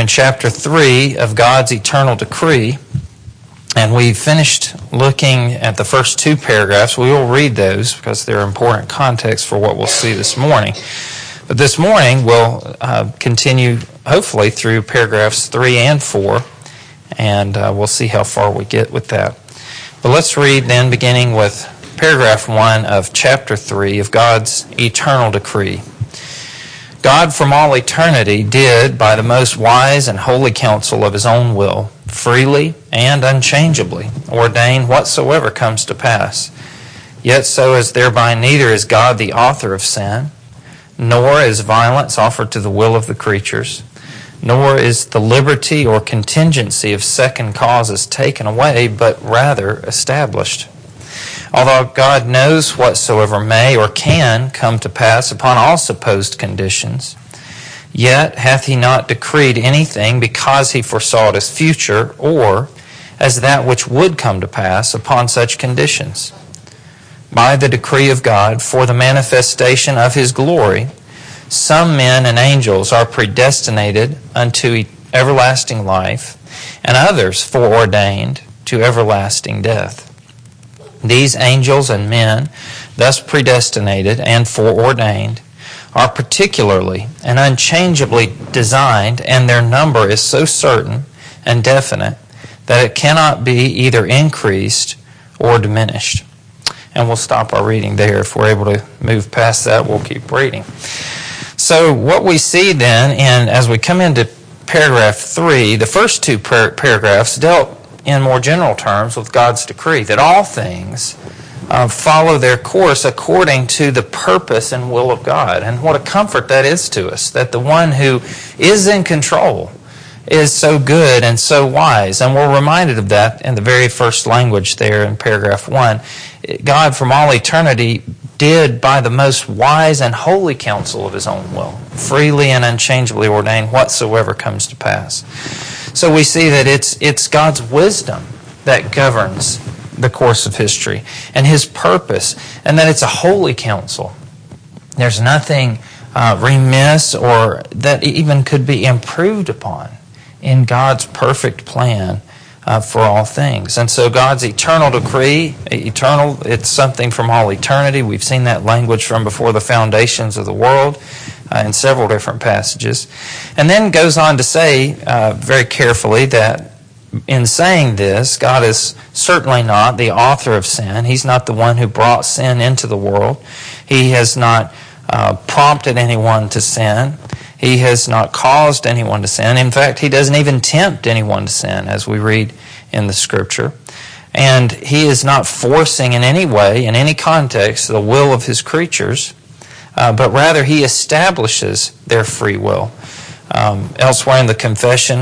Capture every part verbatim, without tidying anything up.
chapter three of God's eternal decree. And we finished looking at the first two paragraphs. We will read those because they're important context for what we'll see this morning. But this morning we'll uh, continue, hopefully, through paragraphs three and four, and uh, we'll see how far we get with that. But let's read then, beginning with paragraph one of chapter three of God's eternal decree. God from all eternity did, by the most wise and holy counsel of his own will, freely and unchangeably ordain whatsoever comes to pass. Yet so as thereby neither is God the author of sin, nor is violence offered to the will of the creatures, nor is the liberty or contingency of second causes taken away, but rather established. Although God knows whatsoever may or can come to pass upon all supposed conditions, yet hath he not decreed anything because he foresaw it as future, or as that which would come to pass upon such conditions. By the decree of God, for the manifestation of his glory, some men and angels are predestinated unto everlasting life, and others foreordained to everlasting death. These angels and men, thus predestinated and foreordained, are particularly and unchangeably designed, and their number is so certain and definite that it cannot be either increased or diminished. And we'll stop our reading there. If we're able to move past that, we'll keep reading. So what we see then, and as we come into paragraph three, the first two par- paragraphs dealt in more general terms with God's decree, that all things uh, follow their course according to the purpose and will of God. And what a comfort that is to us, that the one who is in control is so good and so wise. And we're reminded of that in the very first language there in paragraph one. God from all eternity did, by the most wise and holy counsel of his own will, freely and unchangeably ordain whatsoever comes to pass. So we see that it's it's God's wisdom that governs the course of history and his purpose, and that it's a holy counsel. There's nothing uh, remiss or that even could be improved upon in God's perfect plan uh, for all things. And so God's eternal decree, eternal, it's something from all eternity. We've seen that language from before the foundations of the world uh, in several different passages. And then goes on to say uh, very carefully that in saying this, God is certainly not the author of sin. He's not the one who brought sin into the world. He has not uh, prompted anyone to sin. He has not caused anyone to sin. In fact, he doesn't even tempt anyone to sin, as we read in the Scripture. And he is not forcing in any way, in any context, the will of his creatures, uh, but rather he establishes their free will. Um, elsewhere in the confession,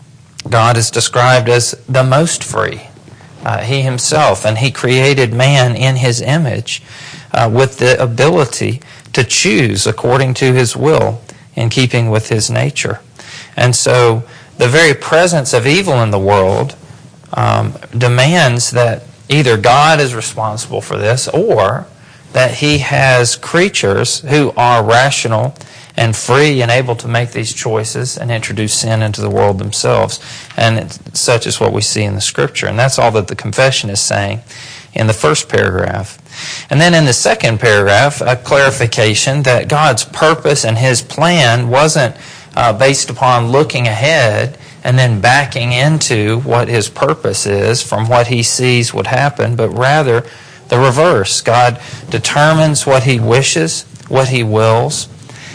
God is described as the most free. Uh, he himself, and he created man in his image uh, with the ability to choose according to his will, in keeping with his nature. And so the very presence of evil in the world um, demands that either God is responsible for this, or that he has creatures who are rational and free and able to make these choices and introduce sin into the world themselves. And it's, such is what we see in the Scripture. And that's all that the confession is saying in the first paragraph. And then in the second paragraph, a clarification that God's purpose and his plan wasn't uh, based upon looking ahead and then backing into what his purpose is from what he sees would happen, but rather the reverse. God determines what he wishes, what he wills,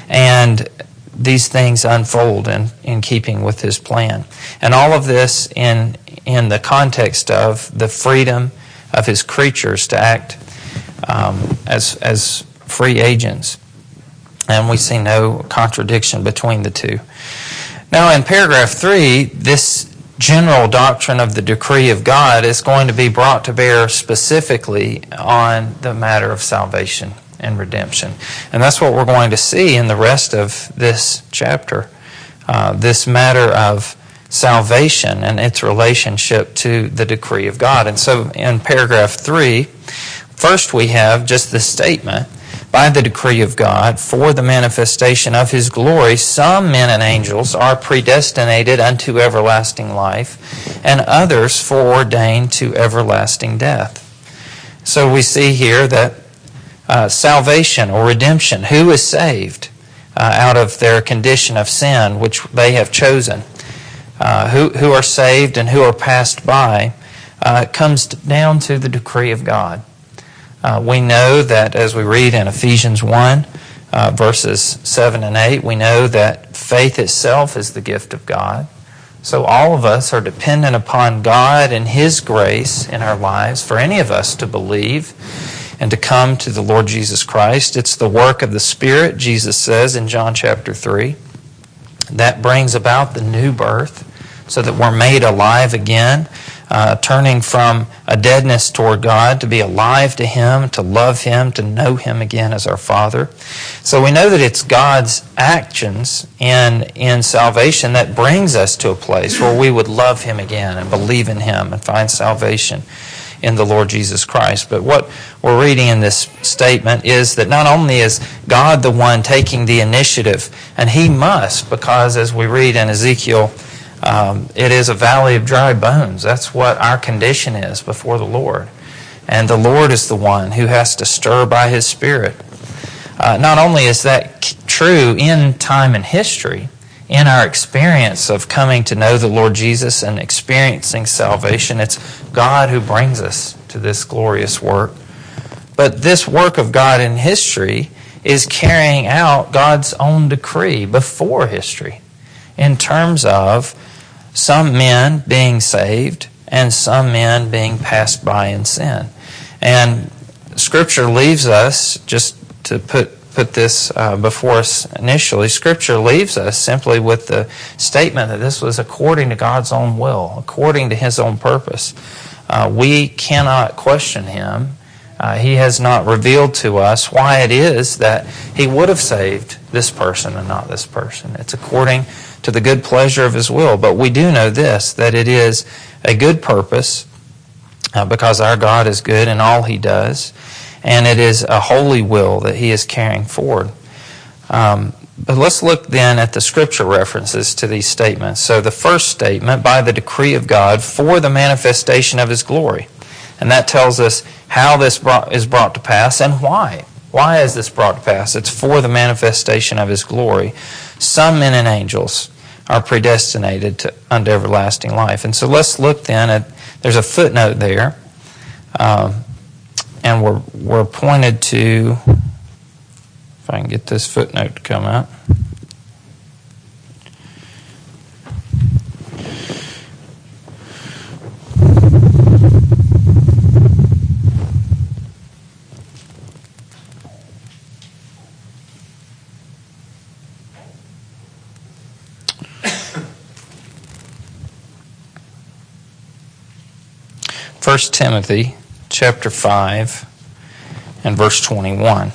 and these things unfold in, in keeping with his plan. And all of this in, in the context of the freedom of his creatures to act um, as, as free agents. And we see no contradiction between the two. Now in paragraph three, this general doctrine of the decree of God is going to be brought to bear specifically on the matter of salvation and redemption. And that's what we're going to see in the rest of this chapter. Uh, this matter of salvation and its relationship to the decree of God. And so in paragraph three, first we have just the statement by the decree of God, for the manifestation of his glory, some men and angels are predestinated unto everlasting life, and others foreordained to everlasting death. So we see here that uh, salvation or redemption, who is saved uh, out of their condition of sin, which they have chosen, uh, who, who are saved and who are passed by, uh, comes down to the decree of God. Uh, we know that as we read in Ephesians one, uh, verses seven and eight, we know that faith itself is the gift of God. So all of us are dependent upon God and his grace in our lives for any of us to believe and to come to the Lord Jesus Christ. It's the work of the Spirit, Jesus says in John chapter three, that brings about the new birth so that we're made alive again. Uh, turning from a deadness toward God to be alive to him, to love him, to know him again as our Father. So we know that it's God's actions in, in salvation that brings us to a place where we would love him again and believe in him and find salvation in the Lord Jesus Christ. But what we're reading in this statement is that not only is God the one taking the initiative, and he must, because as we read in Ezekiel, Um, it is a valley of dry bones. That's what our condition is before the Lord. And the Lord is the one who has to stir by his Spirit. Uh, not only is that true in time and history, in our experience of coming to know the Lord Jesus and experiencing salvation, it's God who brings us to this glorious work. But this work of God in history is carrying out God's own decree before history in terms of some men being saved and some men being passed by in sin. And Scripture leaves us, just to put put this uh, before us initially, Scripture leaves us simply with the statement that this was according to God's own will, according to his own purpose. Uh, we cannot question him. Uh, he has not revealed to us why it is that he would have saved this person and not this person. It's according to the good pleasure of his will. But we do know this, that it is a good purpose uh, because our God is good in all he does, and it is a holy will that he is carrying forward. Um, but let's look then at the Scripture references to these statements. So the first statement, by the decree of God for the manifestation of his glory. And that tells us how this brought, is brought to pass and why. Why is this brought to pass? It's for the manifestation of his glory. Some men and angels are predestinated to unto everlasting life. And so let's look then at, there's a footnote there, um, and we're, we're pointed to, if I can get this footnote to come up. First Timothy chapter five and verse twenty-one.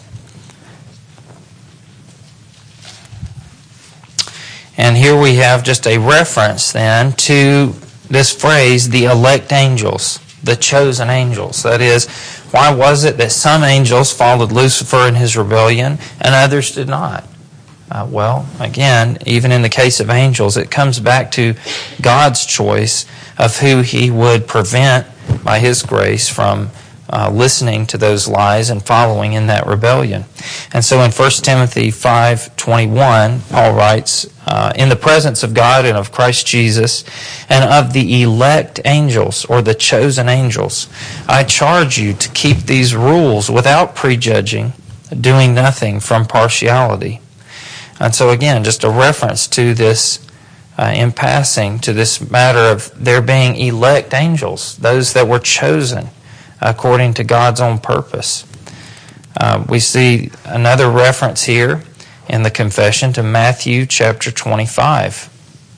And here we have just a reference then to this phrase, the elect angels, the chosen angels. That is, why was it that some angels followed Lucifer in his rebellion and others did not? Uh, well, again, even in the case of angels, it comes back to God's choice of who he would prevent by his grace from uh, listening to those lies and following in that rebellion. And so in First Timothy five twenty-one, Paul writes, uh, in the presence of God and of Christ Jesus and of the elect angels, or the chosen angels, I charge you to keep these rules without prejudging, doing nothing from partiality. And so again, just a reference to this Uh, in passing, to this matter of there being elect angels, those that were chosen according to God's own purpose. Uh, we see another reference here in the confession to Matthew chapter twenty-five.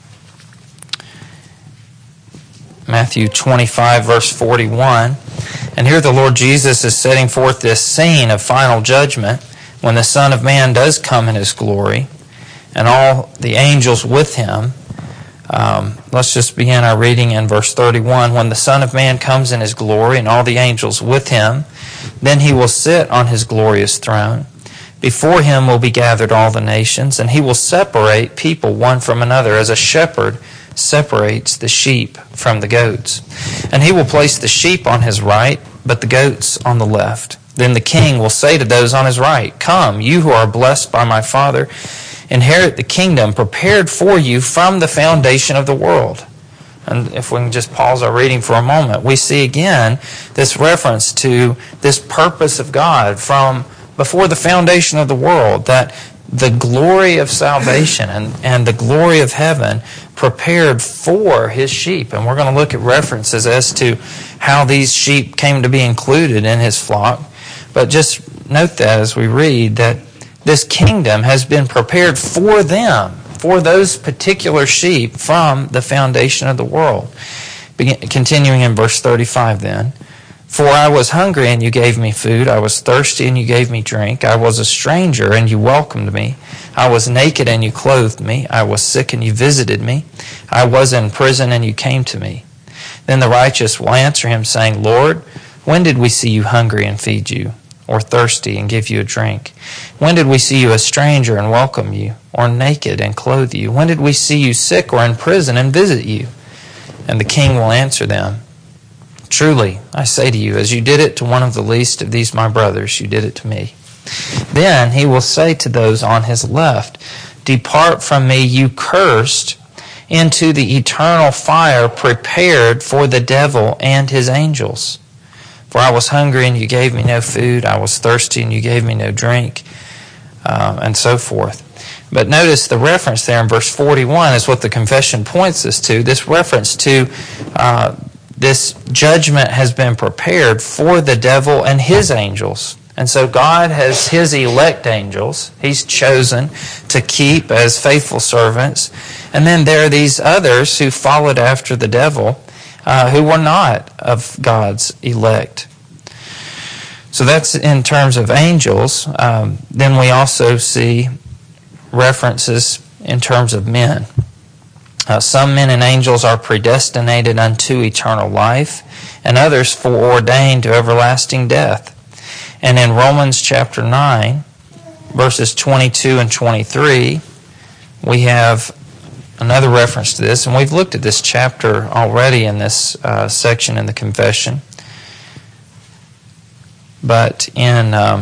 Matthew twenty-five, verse forty-one. And here the Lord Jesus is setting forth this scene of final judgment when the Son of Man does come in his glory and all the angels with him. Um, let's just begin our reading in verse thirty-one. When the Son of Man comes in his glory and all the angels with him, then he will sit on his glorious throne. Before him will be gathered all the nations, and he will separate people one from another, as a shepherd separates the sheep from the goats. And he will place the sheep on his right, but the goats on the left. Then the king will say to those on his right, Come, you who are blessed by my Father, inherit the kingdom prepared for you from the foundation of the world. And if we can just pause our reading for a moment, we see again this reference to this purpose of God from before the foundation of the world, that the glory of salvation and, and the glory of heaven prepared for his sheep. And we're going to look at references as to how these sheep came to be included in his flock. But just note that as we read that this kingdom has been prepared for them, for those particular sheep from the foundation of the world. Begin, continuing in verse thirty-five then. For I was hungry, and you gave me food. I was thirsty, and you gave me drink. I was a stranger, and you welcomed me. I was naked, and you clothed me. I was sick, and you visited me. I was in prison, and you came to me. Then the righteous will answer him, saying, Lord, when did we see you hungry and feed you, or thirsty and give you a drink? When did we see you a stranger and welcome you, or naked and clothe you? When did we see you sick or in prison and visit you? And the king will answer them, Truly, I say to you, as you did it to one of the least of these my brothers, you did it to me. Then he will say to those on his left, Depart from me, you cursed, into the eternal fire prepared for the devil and his angels. For I was hungry, and you gave me no food. I was thirsty, and you gave me no drink, uh, and so forth. But notice the reference there in verse forty-one is what the confession points us to. This reference to uh, this judgment has been prepared for the devil and his angels. And so God has his elect angels he's chosen to keep as faithful servants. And then there are these others who followed after the devil uh, who were not of God's elect. So that's in terms of angels. Um, then we also see references in terms of men. Uh, some men and angels are predestinated unto eternal life, and others foreordained to everlasting death. And in Romans chapter nine, verses twenty-two and twenty-three, we have another reference to this, and we've looked at this chapter already in this uh, section in the confession. But in um,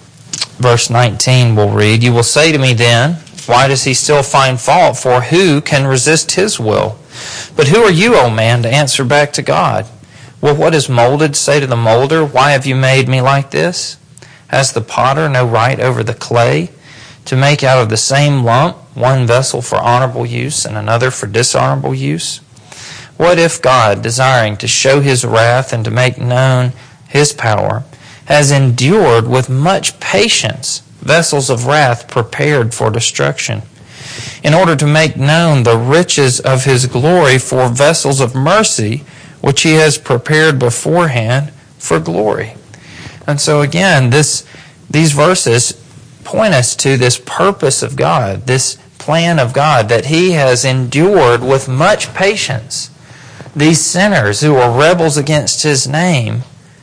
verse nineteen we'll read, You will say to me then, Why does he still find fault? For who can resist his will? But who are you, O man, to answer back to God? Will what is molded say to the molder, Why have you made me like this? Has the potter no right over the clay, to make out of the same lump one vessel for honorable use and another for dishonorable use? What if God, desiring to show his wrath and to make known his power, has endured with much patience vessels of wrath prepared for destruction, in order to make known the riches of his glory for vessels of mercy, which he has prepared beforehand for glory? And so again, this these verses point us to this purpose of God, this plan of God, that he has endured with much patience these sinners who are rebels against his name,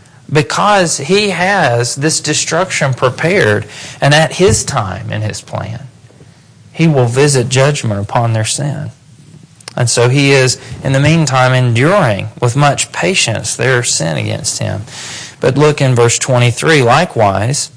because he has this destruction prepared, and at his time in his plan, he will visit judgment upon their sin. And so he is, in the meantime, enduring with much patience their sin against him. But look in verse twenty-three, likewise,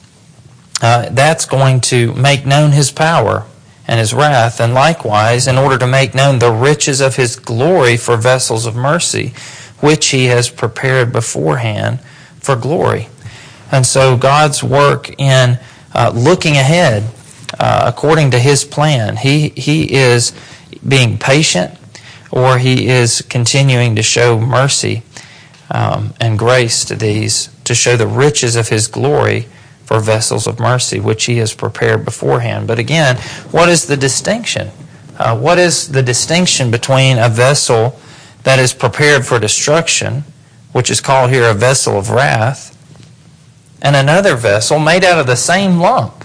uh, that's going to make known his power and his wrath, and likewise, in order to make known the riches of his glory for vessels of mercy, which he has prepared beforehand for glory. And so God's work in uh, looking ahead uh, according to his plan, he, he is being patient, or he is continuing to show mercy um, and grace to these, to show the riches of his glory for vessels of mercy, which he has prepared beforehand. But again, what is the distinction? Uh, what is the distinction between a vessel that is prepared for destruction, which is called here a vessel of wrath, and another vessel made out of the same lump,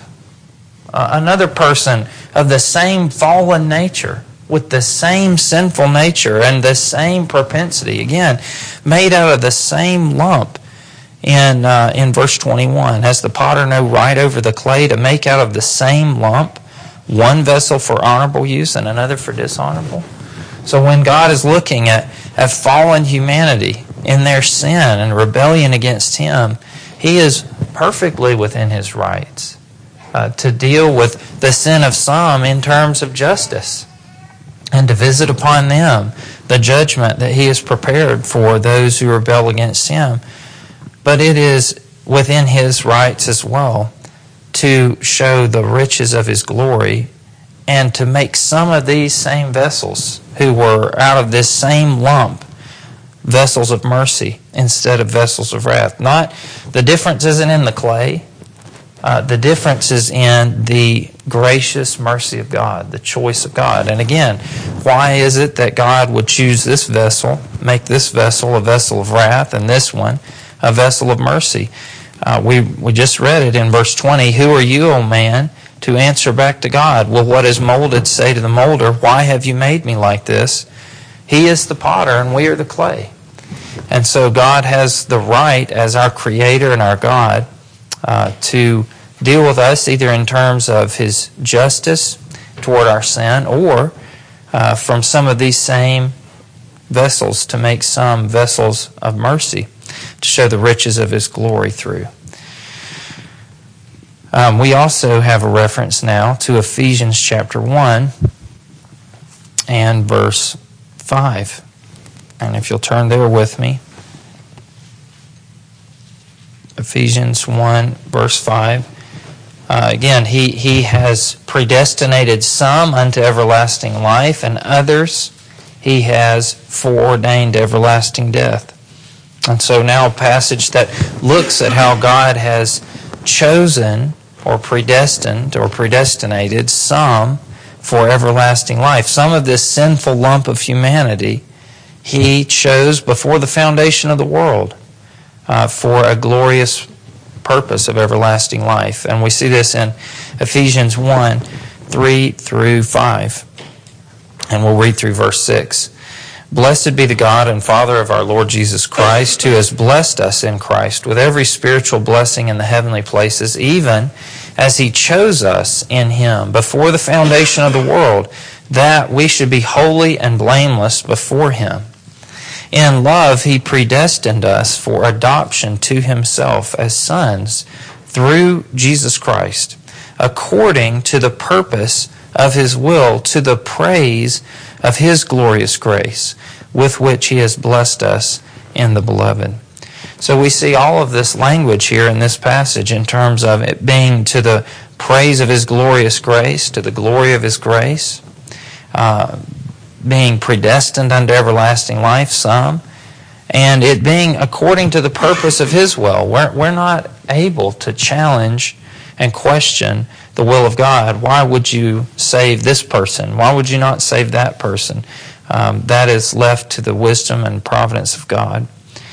uh, another person of the same fallen nature, with the same sinful nature and the same propensity, again, made out of the same lump, in uh, in verse twenty-one. Has the potter no right over the clay to make out of the same lump one vessel for honorable use and another for dishonorable? So when God is looking at, at fallen humanity in their sin and rebellion against Him, He is perfectly within His rights uh, to deal with the sin of some in terms of justice and to visit upon them the judgment that He has prepared for those who rebel against Him. But it is within His rights as well to show the riches of His glory and to make some of these same vessels who were out of this same lump vessels of mercy instead of vessels of wrath. Not the difference isn't in the clay. Uh, the difference is in the gracious mercy of God, the choice of God. And again, why is it that God would choose this vessel, make this vessel a vessel of wrath, and this one a vessel of mercy? Uh, we we just read it in verse twenty. Who are you, O man, to answer back to God? Will what is molded say to the molder, why have you made me like this? He is the potter and we are the clay. And so God has the right as our Creator and our God uh, to deal with us either in terms of His justice toward our sin or uh, from some of these same vessels to make some vessels of mercy to show the riches of His glory through. Um, we also have a reference now to Ephesians chapter one and verse five. And if you'll turn there with me, Ephesians one verse five. Uh, again, he, he has predestinated some unto everlasting life, and others He has foreordained everlasting death. And so now a passage that looks at how God has chosen or predestined or predestinated some for everlasting life. Some of this sinful lump of humanity He chose before the foundation of the world uh, for a glorious purpose of everlasting life. And we see this in Ephesians one, three through five. And we'll read through verse six. Blessed be the God and Father of our Lord Jesus Christ, who has blessed us in Christ with every spiritual blessing in the heavenly places, even as He chose us in Him before the foundation of the world, that we should be holy and blameless before Him. In love He predestined us for adoption to Himself as sons through Jesus Christ, according to the purpose of His will, to the praise of His glorious grace, with which He has blessed us in the Beloved. So we see all of this language here in this passage in terms of it being to the praise of His glorious grace, to the glory of His grace, uh, being predestined unto everlasting life, some, and it being according to the purpose of His will. We're, we're not able to challenge and question the will of God. Why would you save this person? Why would you not save that person? Um, that is left to the wisdom and providence of God.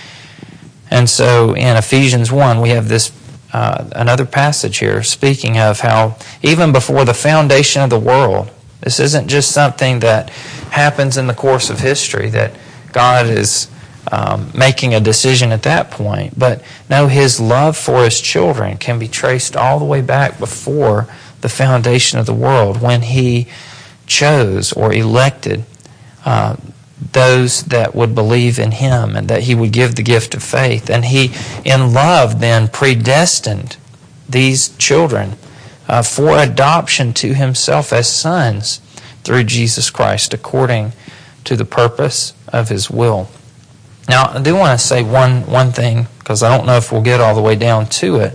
And so in Ephesians one, we have this uh, another passage here speaking of how even before the foundation of the world, this isn't just something that happens in the course of history, that God is um, making a decision at that point. But no, His love for His children can be traced all the way back before the foundation of the world, when He chose or elected uh, those that would believe in Him and that He would give the gift of faith. And He, in love, then predestined these children uh, for adoption to Himself as sons through Jesus Christ, according to the purpose of His will. Now, I do want to say one, one thing, because I don't know if we'll get all the way down to it.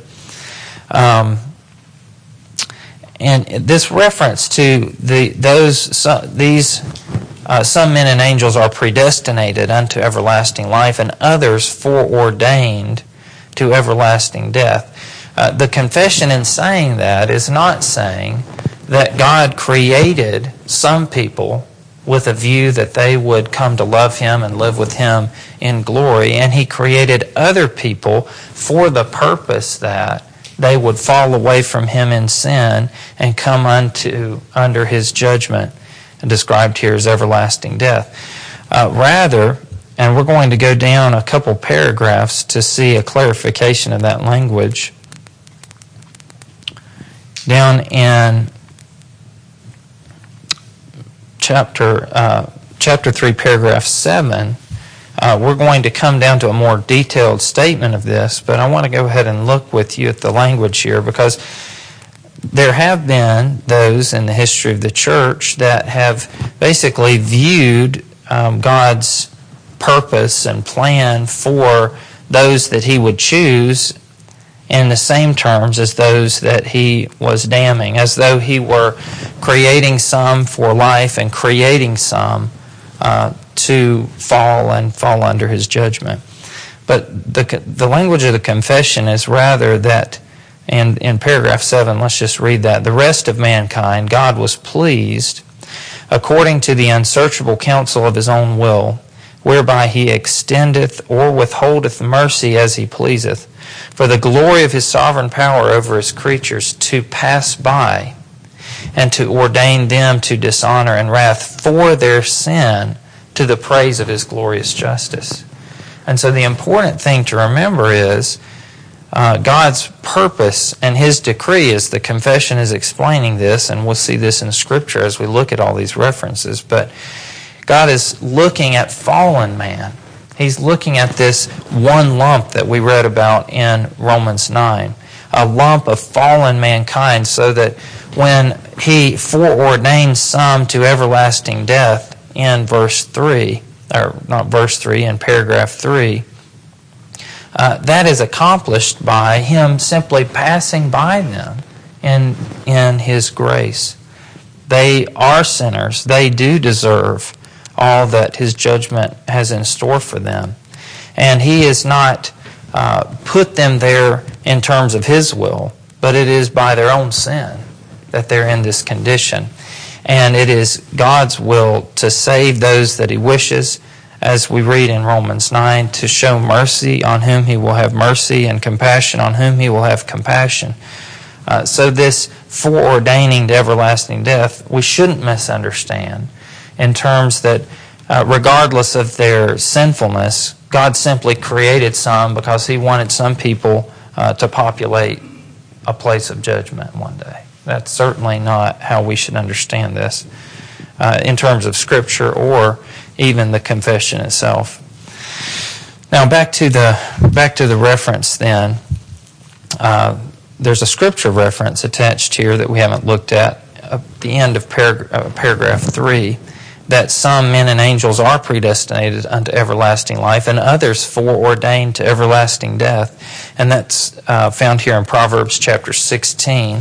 Um, and this reference to the those so, these uh, some men and angels are predestinated unto everlasting life, and others foreordained to everlasting death. Uh, the confession in saying that is not saying that God created some people with a view that they would come to love Him and live with Him in glory, and He created other people for the purpose that they would fall away from Him in sin and come unto under His judgment, described here as everlasting death. Uh, rather, And we're going to go down a couple paragraphs to see a clarification of that language. Down in chapter uh, chapter three, paragraph seven, uh, we're going to come down to a more detailed statement of this, but I want to go ahead and look with you at the language here, because there have been those in the history of the church that have basically viewed um, God's purpose and plan for those that He would choose in the same terms as those that He was damning, as though He were creating some for life and creating some uh, to fall and fall under His judgment. But the the language of the confession is rather that, and in paragraph seven, let's just read that. The rest of mankind God was pleased, according to the unsearchable counsel of His own will, whereby He extendeth or withholdeth mercy as He pleaseth, for the glory of His sovereign power over His creatures, to pass by, and to ordain them to dishonor and wrath for their sin, to the praise of His glorious justice. And so the important thing to remember is uh, God's purpose and His decree, as the confession is explaining this, and we'll see this in Scripture as we look at all these references, but God is looking at fallen man. He's looking at this one lump that we read about in Romans nine, a lump of fallen mankind, so that when He foreordains some to everlasting death in verse three, or not verse three, in paragraph three, uh, that is accomplished by Him simply passing by them in, in His grace. They are sinners. They do deserve all that His judgment has in store for them. And He has not uh, put them there in terms of His will, but it is by their own sin that they're in this condition. And it is God's will to save those that He wishes, as we read in Romans nine, to show mercy on whom He will have mercy and compassion on whom He will have compassion. Uh, so this foreordaining to everlasting death, we shouldn't misunderstand in terms that uh, regardless of their sinfulness, God simply created some because He wanted some people uh, to populate a place of judgment one day. That's certainly not how we should understand this uh, in terms of Scripture or even the confession itself. Now back to the back to the reference then. Uh, there's a Scripture reference attached here that we haven't looked at at the end of parag- uh, paragraph three, that some men and angels are predestinated unto everlasting life, and others foreordained to everlasting death. And that's uh, found here in Proverbs chapter sixteen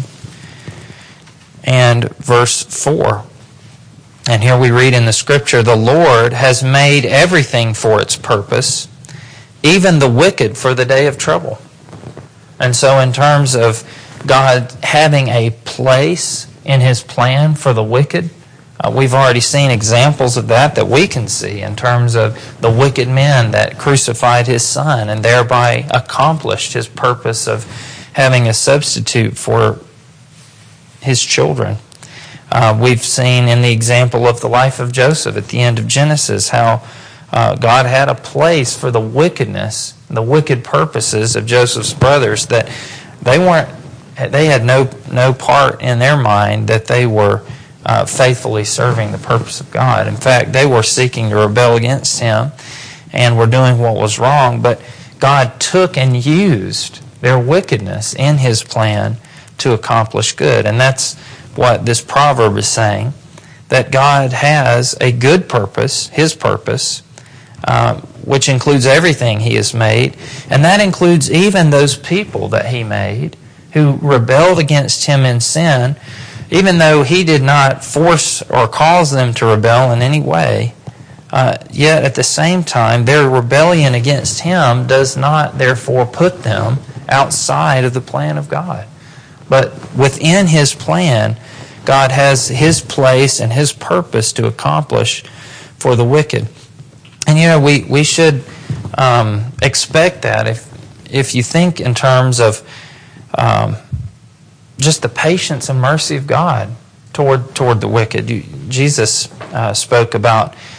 and verse four. And here we read in the Scripture, the Lord has made everything for its purpose, even the wicked for the day of trouble. And so in terms of God having a place in His plan for the wicked, Uh, we've already seen examples of that that we can see in terms of the wicked men that crucified His Son and thereby accomplished His purpose of having a substitute for His children. Uh, we've seen in the example of the life of Joseph at the end of Genesis how uh, God had a place for the wickedness, the wicked purposes of Joseph's brothers, that they weren't, they had no no part in their mind that they were Uh, faithfully serving the purpose of God. In fact, they were seeking to rebel against Him and were doing what was wrong, but God took and used their wickedness in His plan to accomplish good. And that's what this proverb is saying, that God has a good purpose, His purpose, uh, which includes everything He has made, and that includes even those people that He made who rebelled against Him in sin. Even though He did not force or cause them to rebel in any way, uh, yet at the same time, their rebellion against Him does not therefore put them outside of the plan of God. But within His plan, God has His place and His purpose to accomplish for the wicked. And you know, we, we should um, expect that if, if you think in terms of Um, just the patience and mercy of God toward toward the wicked. You, Jesus uh, spoke about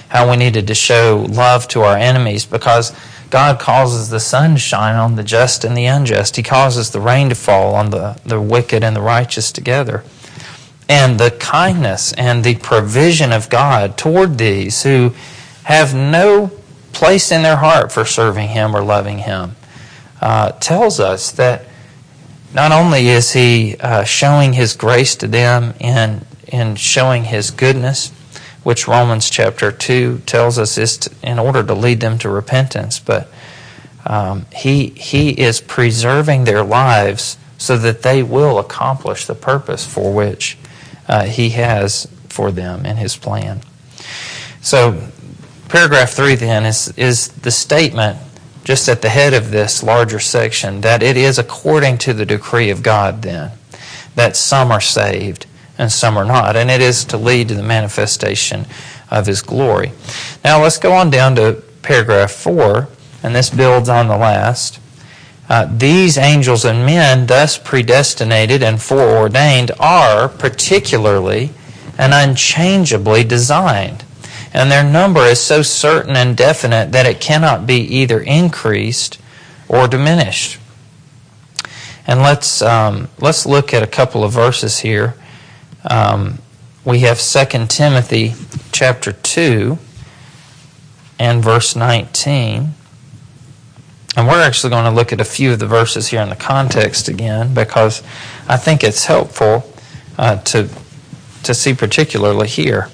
how we needed to show love to our enemies, because God causes the sun to shine on the just and the unjust. He causes the rain to fall on the, the wicked and the righteous together. And the kindness and the provision of God toward these who have no place in their heart for serving Him or loving Him uh, tells us that not only is He uh, showing His grace to them in, in showing His goodness, which Romans chapter two tells us is to, in order to lead them to repentance, but um, he, he is preserving their lives so that they will accomplish the purpose for which uh, He has for them in His plan. So paragraph three then is, is the statement just at the head of this larger section that it is according to the decree of God then that some are saved and some are not, and it is to lead to the manifestation of His glory. Now let's go on down to paragraph four, and this builds on the last. Uh, These angels and men thus predestinated and foreordained are particularly and unchangeably designed, and their number is so certain and definite that it cannot be either increased or diminished. And let's um, let's look at a couple of verses here. Um, we have Second Timothy chapter two and verse nineteen. And we're actually going to look at a few of the verses here in the context again, because I think it's helpful uh, to, to see particularly here.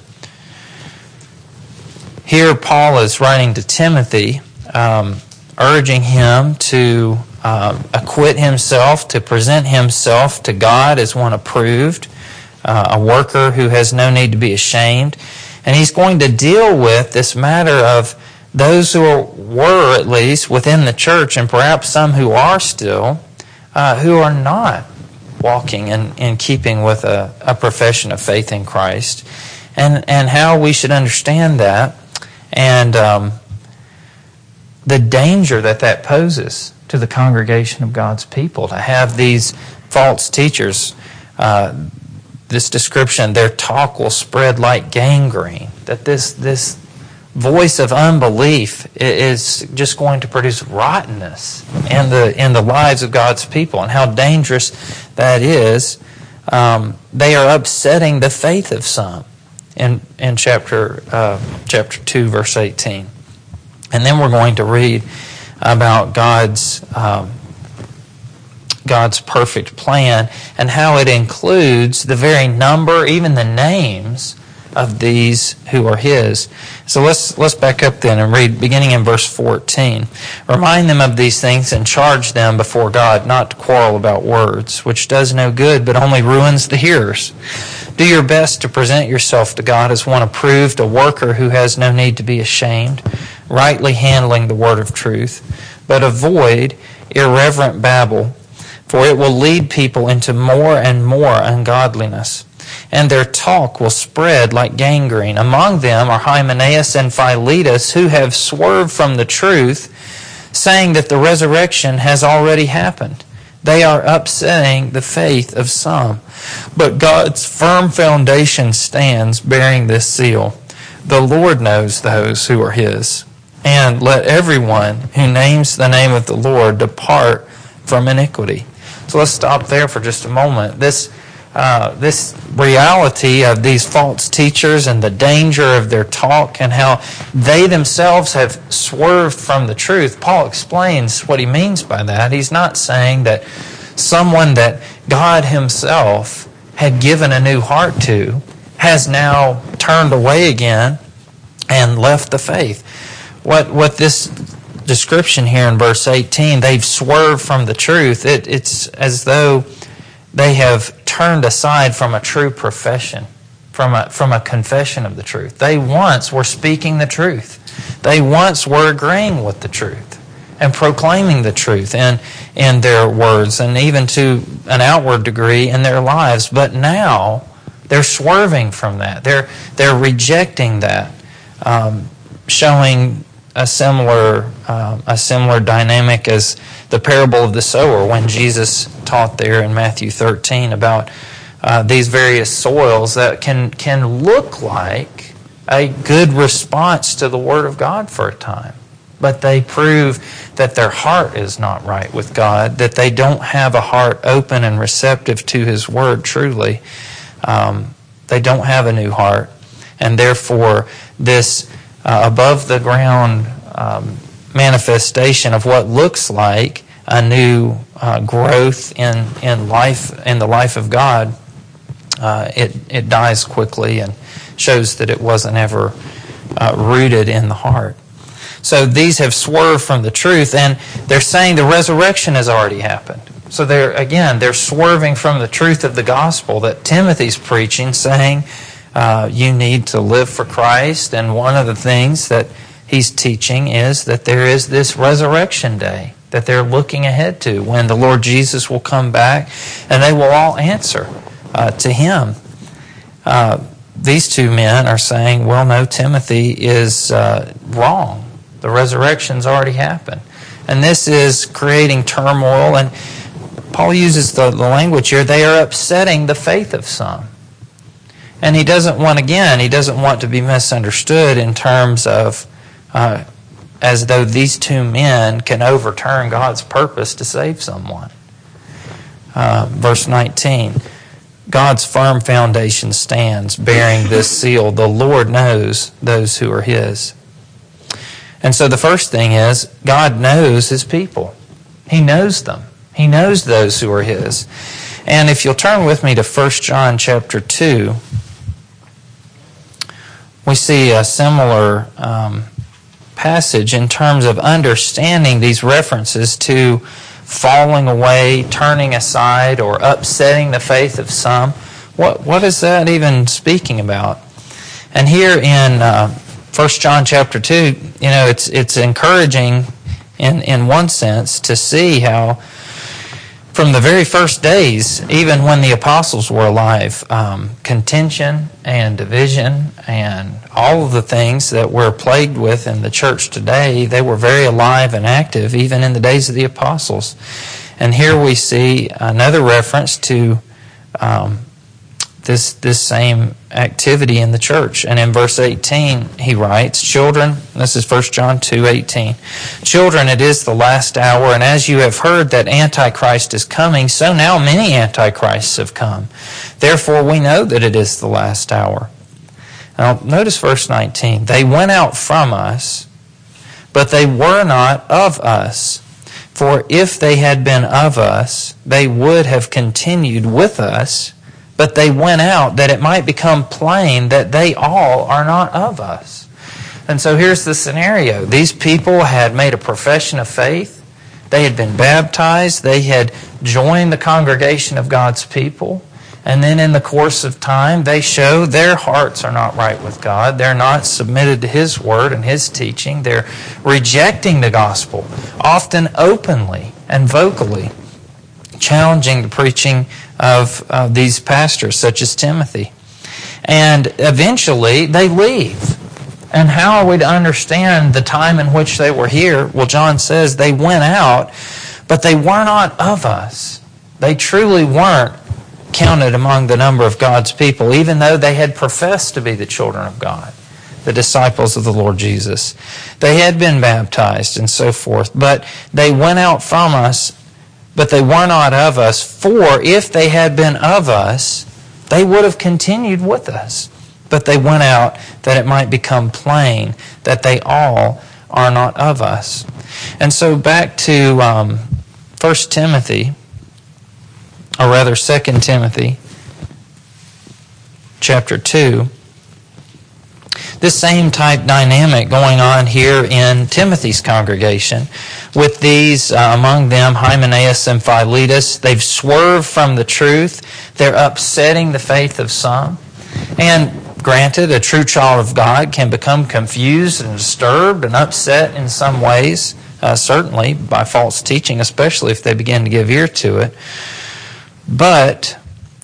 Here Paul is writing to Timothy, um, urging him to uh, acquit himself, to present himself to God as one approved, Uh, a worker who has no need to be ashamed. And he's going to deal with this matter of those who are, were at least within the church, and perhaps some who are still, uh, who are not walking in, in keeping with a, a profession of faith in Christ, and, and how we should understand that, and um, the danger that that poses to the congregation of God's people, to have these false teachers. Uh, This description, their talk will spread like gangrene. That this this voice of unbelief is just going to produce rottenness in the in the lives of God's people, and how dangerous that is. Um, they are upsetting the faith of some. In in chapter uh, chapter two, verse eighteen, and then we're going to read about God's. Um, God's perfect plan, and how it includes the very number, even the names of these who are His. So let's let's back up then and read beginning in verse fourteen. Remind them of these things and charge them before God not to quarrel about words, which does no good but only ruins the hearers. Do your best to present yourself to God as one approved, a worker who has no need to be ashamed, rightly handling the word of truth, but avoid irreverent babble, for it will lead people into more and more ungodliness, and their talk will spread like gangrene. Among them are Hymenaeus and Philetus, who have swerved from the truth, saying that the resurrection has already happened. They are upsetting the faith of some. But God's firm foundation stands, bearing this seal: the Lord knows those who are His. And let everyone who names the name of the Lord depart from iniquity. So let's stop there for just a moment. This uh, this reality of these false teachers and the danger of their talk, and how they themselves have swerved from the truth. Paul explains what he means by that. He's not saying that someone that God Himself had given a new heart to has now turned away again and left the faith. What what this description here in verse eighteen, they've swerved from the truth. It, it's as though they have turned aside from a true profession, from a, from a confession of the truth. They once were speaking the truth. They once were agreeing with the truth and proclaiming the truth in, in their words, and even to an outward degree in their lives. But now they're swerving from that. They're, they're rejecting that, um, showing a similar um, a similar dynamic as the parable of the sower, when Jesus taught there in Matthew thirteen about uh, these various soils that can can look like a good response to the Word of God for a time. But they prove that their heart is not right with God, that they don't have a heart open and receptive to His Word truly. Um, they don't have a new heart. And therefore, this uh, above-the-ground um, manifestation of what looks like a new uh, growth in, in life, in the life of God, uh, it, it dies quickly and shows that it wasn't ever uh, rooted in the heart. So these have swerved from the truth, and they're saying the resurrection has already happened. So they're, again, they're swerving from the truth of the gospel that Timothy's preaching, saying uh, you need to live for Christ. And one of the things that he's teaching is that there is this resurrection day that they're looking ahead to, when the Lord Jesus will come back, and they will all answer uh, to Him. Uh, these two men are saying, well, no, Timothy is uh, wrong. The resurrection's already happened. And this is creating turmoil. And Paul uses the, the language here, they are upsetting the faith of some. And he doesn't want, again, he doesn't want to be misunderstood in terms of uh, as though these two men can overturn God's purpose to save someone. Uh, verse nineteen, God's firm foundation stands, bearing this seal. The Lord knows those who are His. And so the first thing is, God knows His people. He knows them. He knows those who are His. And if you'll turn with me to First John chapter two, we see a similar um, passage in terms of understanding these references to falling away, turning aside, or upsetting the faith of some. What what is that even speaking about? And here in uh, First John chapter two, you know, it's it's encouraging in, in one sense to see how from the very first days, even when the apostles were alive, um, contention and division and all of the things that we're plagued with in the church today, they were very alive and active even in the days of the apostles. And here we see another reference to um, this this same activity in the church. And in verse eighteen, he writes, Children, this is First John two eighteen, Children, it is the last hour, and as you have heard that Antichrist is coming, so now many Antichrists have come. Therefore we know that it is the last hour. Now notice verse nineteen. They went out from us, but they were not of us. For if they had been of us, they would have continued with us, but they went out that it might become plain that they all are not of us. And so here's the scenario. These people had made a profession of faith. They had been baptized. They had joined the congregation of God's people. And then in the course of time, they show their hearts are not right with God. They're not submitted to His Word and His teaching. They're rejecting the gospel, often openly and vocally, challenging the preaching of uh, these pastors, such as Timothy. And eventually, they leave. And how are we to understand the time in which they were here? Well, John says they went out, but they were not of us. They truly weren't counted among the number of God's people, even though they had professed to be the children of God, the disciples of the Lord Jesus. They had been baptized and so forth, but they went out from us, but they were not of us. For if they had been of us, they would have continued with us. But they went out that it might become plain that they all are not of us. And so back to um, First Timothy, or rather Second Timothy, chapter two. This same type dynamic going on here in Timothy's congregation with these, uh, among them, Hymenaeus and Philetus. They've swerved from the truth. They're upsetting the faith of some. And granted, a true child of God can become confused and disturbed and upset in some ways, uh, certainly by false teaching, especially if they begin to give ear to it. But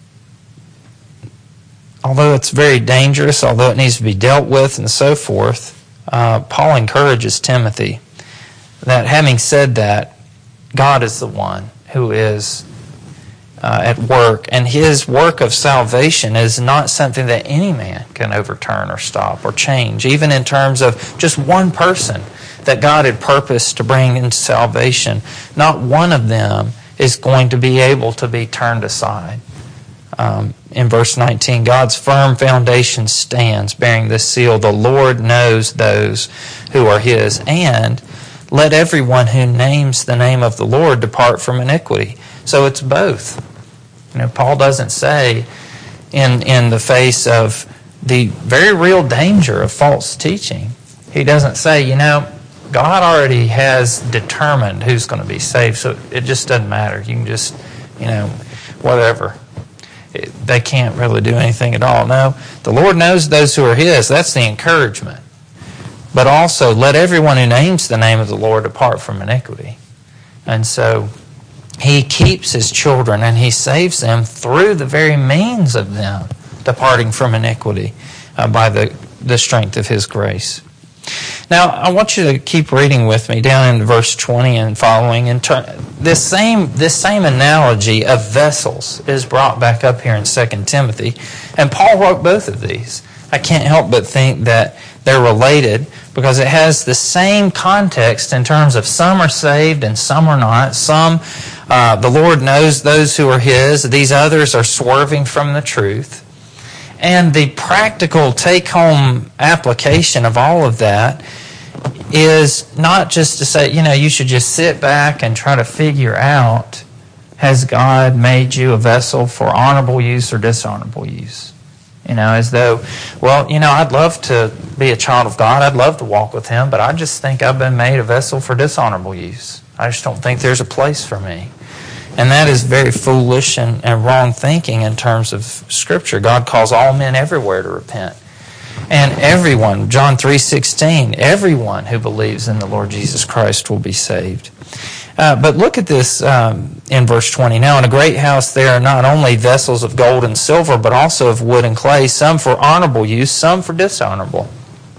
although it's very dangerous, although it needs to be dealt with and so forth, uh, Paul encourages Timothy that having said that, God is the one who is uh, at work, and his work of salvation is not something that any man can overturn or stop or change, even in terms of just one person that God had purposed to bring into salvation. Not one of them is going to be able to be turned aside. Um, in verse nineteen, God's firm foundation stands, bearing this seal: the Lord knows those who are his, and let everyone who names the name of the Lord depart from iniquity. So it's both. You know, Paul doesn't say, in, in the face of the very real danger of false teaching, he doesn't say, you know, God already has determined who's going to be saved, so it just doesn't matter. You can just, you know, whatever. It, they can't really do anything at all. No, the Lord knows those who are his. That's the encouragement. But also, let everyone who names the name of the Lord depart from iniquity. And so, he keeps his children and he saves them through the very means of them departing from iniquity uh, by the, the strength of his grace. Now, I want you to keep reading with me down in verse twenty and following. And turn, this same this same analogy of vessels is brought back up here in Second Timothy. And Paul wrote both of these. I can't help but think that they're related because it has the same context in terms of some are saved and some are not. Some, uh, the Lord knows those who are his. These others are swerving from the truth. And the practical take-home application of all of that is not just to say, you know, you should just sit back and try to figure out, has God made you a vessel for honorable use or dishonorable use? You know, as though, well, you know, I'd love to be a child of God. I'd love to walk with him, but I just think I've been made a vessel for dishonorable use. I just don't think there's a place for me. And that is very foolish and, and wrong thinking in terms of Scripture. God calls all men everywhere to repent. And everyone, John three sixteen, everyone who believes in the Lord Jesus Christ will be saved. Uh, but look at this um, in verse twenty. Now in a great house there are not only vessels of gold and silver, but also of wood and clay, some for honorable use, some for dishonorable.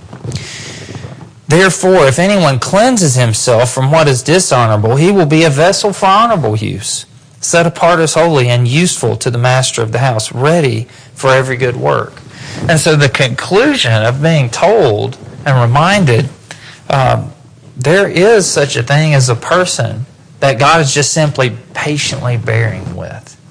Therefore, if anyone cleanses himself from what is dishonorable, he will be a vessel for honorable use, set apart as holy and useful to the master of the house, ready for every good work. And so the conclusion of being told and reminded, uh, there is such a thing as a person that God is just simply patiently bearing with.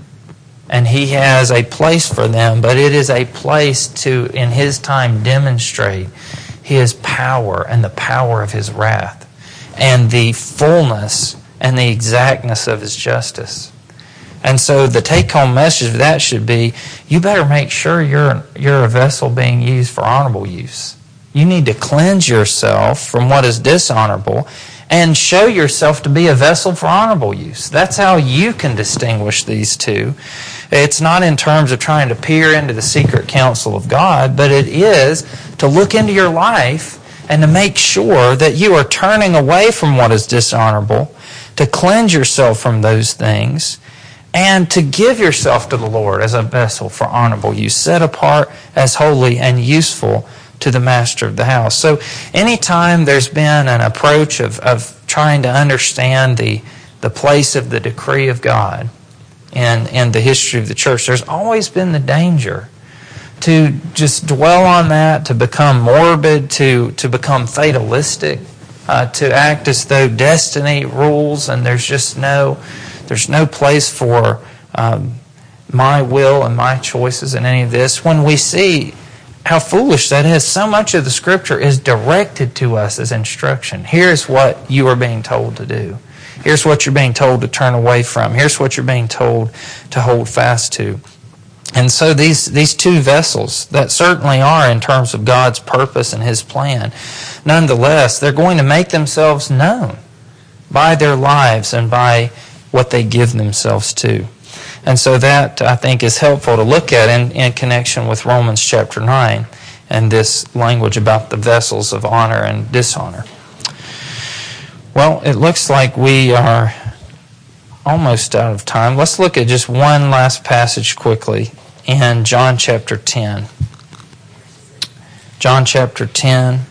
And he has a place for them, but it is a place to, in his time, demonstrate his power and the power of his wrath and the fullness and the exactness of his justice. And so the take-home message of that should be, you better make sure you're, you're a vessel being used for honorable use. You need to cleanse yourself from what is dishonorable and show yourself to be a vessel for honorable use. That's how you can distinguish these two. It's not in terms of trying to peer into the secret counsel of God, but it is to look into your life and to make sure that you are turning away from what is dishonorable, to cleanse yourself from those things, and to give yourself to the Lord as a vessel for honorable use, set apart as holy and useful to the master of the house. So anytime there's been an approach of, of trying to understand the, the place of the decree of God in, in the history of the church, there's always been the danger to just dwell on that, to become morbid, to, to become fatalistic, uh, to act as though destiny rules and there's just no... There's no place for um, my will and my choices in any of this. When we see how foolish that is, so much of the Scripture is directed to us as instruction. Here's what you are being told to do. Here's what you're being told to turn away from. Here's what you're being told to hold fast to. And so these, these two vessels that certainly are in terms of God's purpose and his plan, nonetheless, they're going to make themselves known by their lives and by what they give themselves to. And so that, I think, is helpful to look at in, in connection with Romans chapter nine and this language about the vessels of honor and dishonor. Well, it looks like we are almost out of time. Let's look at just one last passage quickly in John chapter ten. John chapter ten,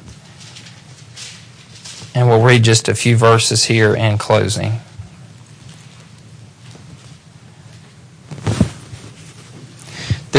and we'll read just a few verses here in closing.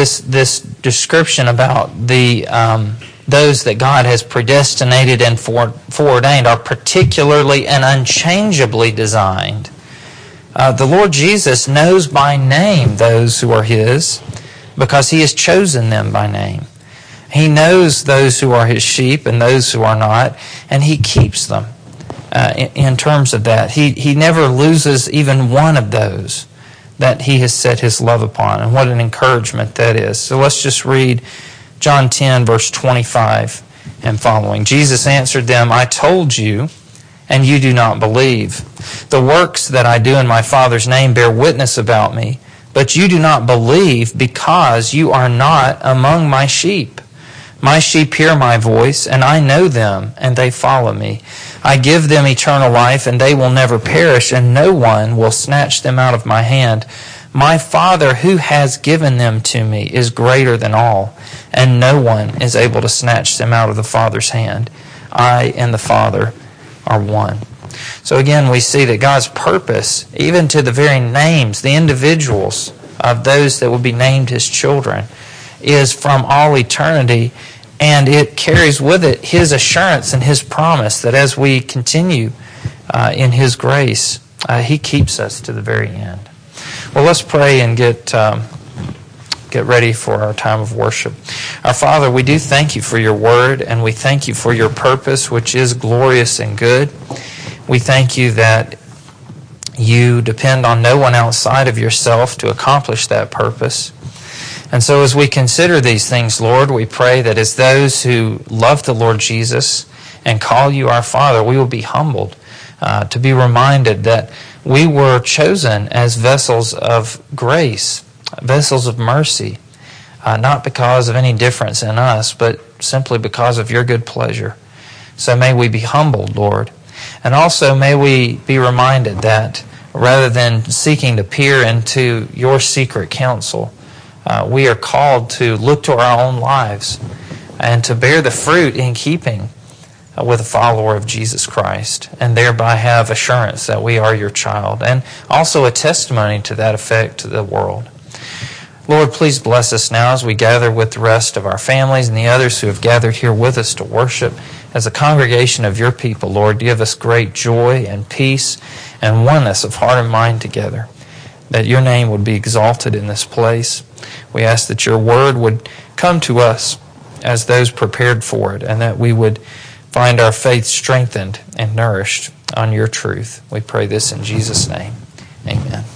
this this description about the um, those that God has predestinated and fore, foreordained are particularly and unchangeably designed. Uh, the Lord Jesus knows by name those who are His because He has chosen them by name. He knows those who are His sheep and those who are not, and He keeps them uh, in, in terms of that. He, he never loses even one of those that He has set His love upon, and what an encouragement that is. So let's just read John ten, verse twenty-five and following. Jesus answered them, I told you, and you do not believe. The works that I do in my Father's name bear witness about me, but you do not believe because you are not among my sheep. My sheep hear my voice, and I know them, and they follow me. I give them eternal life, and they will never perish, and no one will snatch them out of my hand. My Father who has given them to me is greater than all, and no one is able to snatch them out of the Father's hand. I and the Father are one. So again, we see that God's purpose, even to the very names, the individuals of those that will be named His children, is from all eternity, and it carries with it His assurance and His promise that as we continue uh, in His grace, uh, He keeps us to the very end. Well, let's pray and get um, get ready for our time of worship. Our Father, we do thank You for Your word, and we thank You for Your purpose, which is glorious and good. We thank You that You depend on no one outside of Yourself to accomplish that purpose. And so as we consider these things, Lord, we pray that as those who love the Lord Jesus and call You our Father, we will be humbled uh, to be reminded that we were chosen as vessels of grace, vessels of mercy, uh, not because of any difference in us, but simply because of Your good pleasure. So may we be humbled, Lord. And also may we be reminded that rather than seeking to peer into Your secret counsel, Uh, we are called to look to our own lives and to bear the fruit in keeping uh, with a follower of Jesus Christ, and thereby have assurance that we are Your child, and also a testimony to that effect to the world. Lord, please bless us now as we gather with the rest of our families and the others who have gathered here with us to worship. As a congregation of Your people, Lord, give us great joy and peace and oneness of heart and mind together, that Your name would be exalted in this place. We ask that Your word would come to us as those prepared for it, and that we would find our faith strengthened and nourished on Your truth. We pray this in Jesus' name. Amen.